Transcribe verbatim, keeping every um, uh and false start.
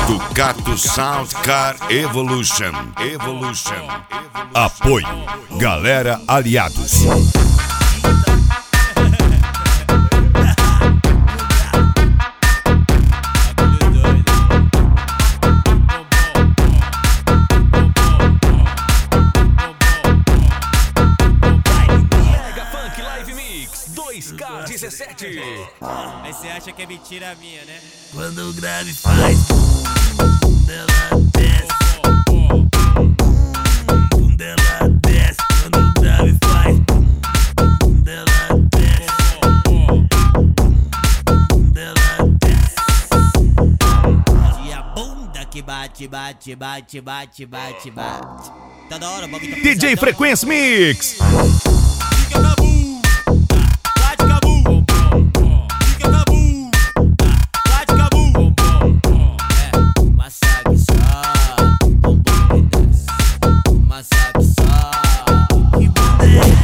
Ducato Sound Car Evolution. Evolution. Apoio Galera Aliados. dois K dezessete. Aí você acha que é mentira minha, né? Quando o grave faz bunda ela desce, bunda ela desce. Quando o grave faz bunda ela desce, bunda ela desce. E a bunda que bate, bate, bate, bate, bate, bate. Toda hora o bagulho tá D J pesadão. Frequência Mix.